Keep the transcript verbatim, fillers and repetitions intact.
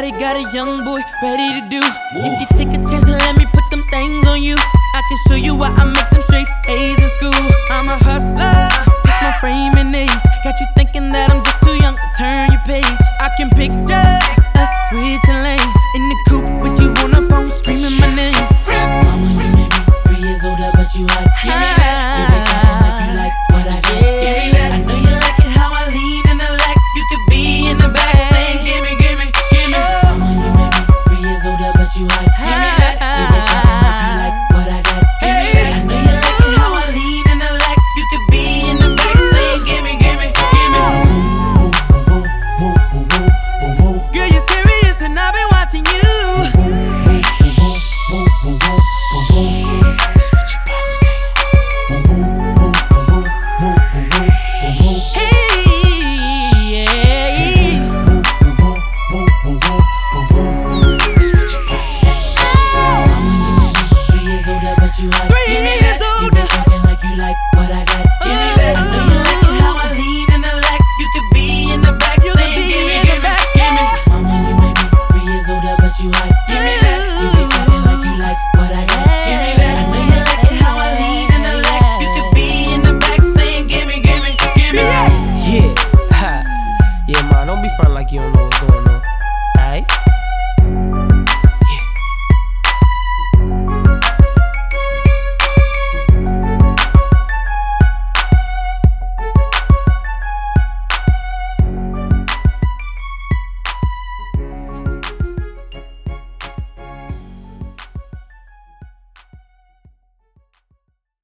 Shawty got a young boy ready to do. Whoa. If you take a chance and let me put them things on you, I can show you why I make them straight A's in school. I'm a hustler, just my frame and age got you thinking that I'm just too young to turn your page. I can picture us switching lanes in the coupe with you on the phone screaming my name. Mama, you may be three years older, but you hot. Give me that. You wake up and like you like what I got. Yeah. Give me that. I know you like it how I lean in the lack. You could be in the back saying give me, give me, give me. Mama, you may be three years older, but you hot. Give me that. You wake up and like you like what I got. Give me that. I know you like it how I lean in the lack. You could be in the back saying give me, give me, give me. Girl, you're serious and I've been watching you. You